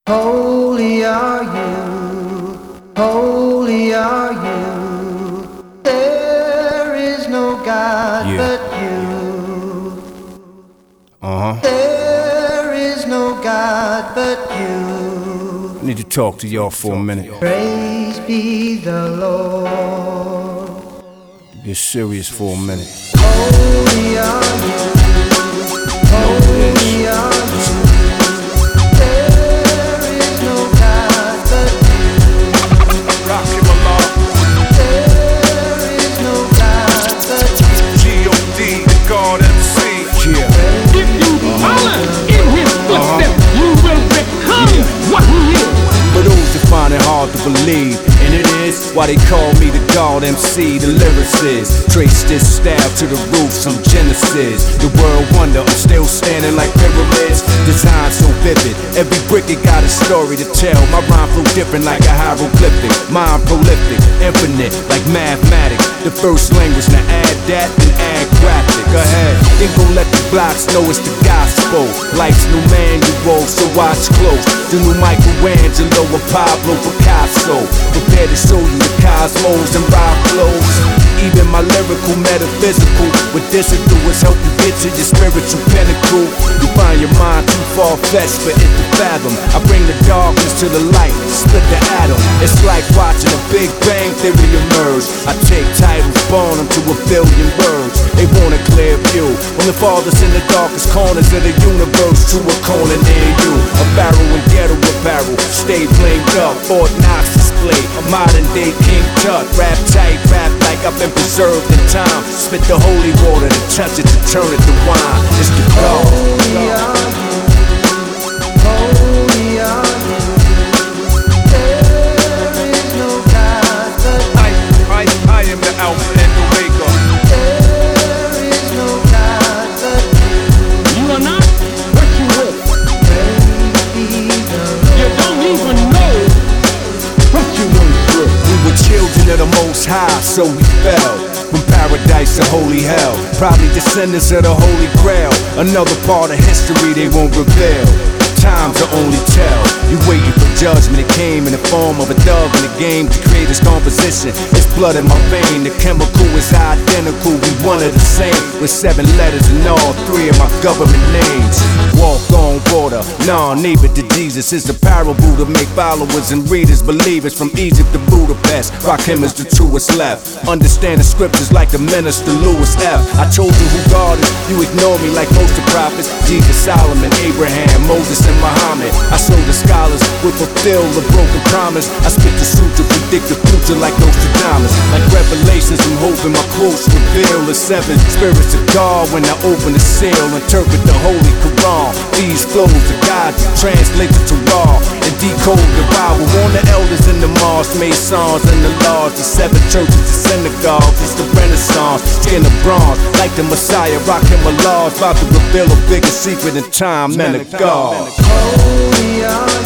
Holy are you, holy are you. There is no God but you. There is no God but you. I need to talk to y'all for a minute. Praise be the Lord. Get serious for a minute. Holy are you, holy are you. Hard to believe, and it is why they call me the God MC, the lyricist. Trace this style to the roots from Genesis. The world wonder, I'm still standing like pyramids. Design so vivid, every brick it got a story to tell. My rhyme flow different like a hieroglyphic. Mind prolific, infinite like mathematics. The first language, now add that and add graphic. Go ahead, then go let the blocks know it's the gospel. Life's new manual, so watch close. The new Michelangelo or Pablo Picasso, prepare to show you the cosmos and rock flows. Even my lyrical, metaphysical, what this will do is help you get to your spiritual pinnacle. You find your mind too far-fetched for it to fathom. I bring the darkness to the light, split the atom. It's like watching a Big Bang Theory emerge. I take titles, born them to a billion birds. They want a clear view from the farthest in the darkest corners of the universe to a corner near you. A barrel and ghetto apparel, stay flamed up, Fort Knox display. A modern day King Tut, rap tight, rap like I've been preserved in time. Spit the holy water to touch it, to turn it to wine. It's the God. Holy are you, holy are you. There is no God but I am the Alpha and Omega. there is no God but you. You are not what you were. Praise be the Lord. You don't even know what you went through. We were children of the Most High, so we fell from paradise to holy hell. Probably descendants of the Holy Grail. Another part of history they won't reveal. Times will only tell. You waiting for judgment. It came in the form of a dog in the game to create its composition. It's blood in my vein. The chemical is identical. We one of the same, with 7 letters in all 3 of my government names. Walk on water, neither to Jesus. It's a parable to make followers and readers believers. From Egypt to Budapest, Rakim is the truest left. Understand the scriptures like the minister Louis F. I told you who God is, you ignore me like most of the prophets. Jesus, Solomon, Abraham, Moses, and Muhammad. I show the scholars will fulfill the broken promise. I spit the suit to predict the future like Nostradamus. Like Revelations, I'm hoping my quotes reveal the 7 spirits of God when I open the seal. Interpret the Holy Quran. These flows of God translate to raw and decode the Bible. On the elders in the mosque, Masons and the laws, the 7 churches, the synagogues. It's the Renaissance, skin of bronze, like the Messiah, rocking my laws, about to reveal a bigger secret in time, men of God. Holy are